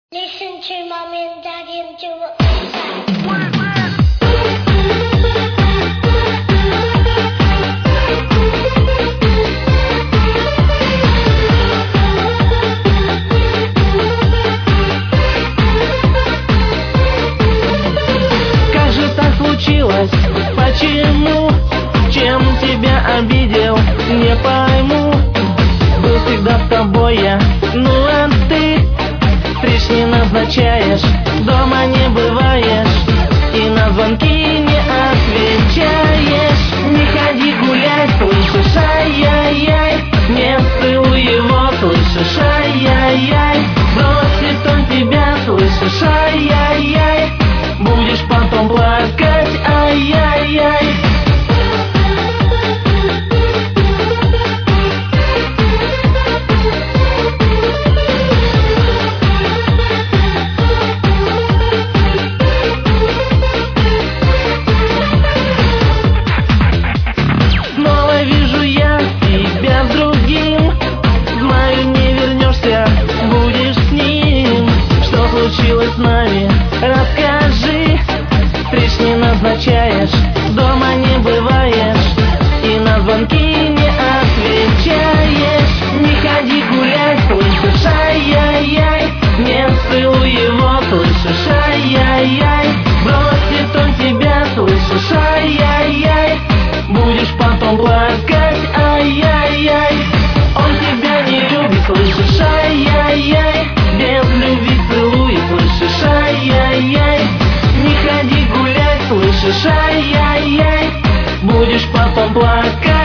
Listen to mommy and daddy and do what they say. Как же так случилось? Почему? Чем тебя обидел? Не пойму. Был всегда с тобой я, ну а ты встреч не назначаешь, дома не бываешь и на звонки не отвечаешь. Не ходи гулять, слышишь, ай-яй-яй, не целуй его, слышишь, ай-яй-яй, бросит он тебя, слышишь, ай-яй-яй, будешь потом плакать, ай-яй-яй. Случилось с нами, расскажи. Встреч не назначаешь, дома не бываешь и на звонки не отвечаешь. Не ходи гулять, слышишь, ай-яй-яй, не целуй его, слышишь, ай-яй-яй, бросит он тебя, слышишь, ай-яй-яй, будешь потом плакать, ай-яй-яй. Он тебя не любит, слышишь, ай-яй-яй, без любви целует, слышишь, ай-яй-яй. Не ходи гулять, слышишь, ай-яй-яй, будешь потом плакать.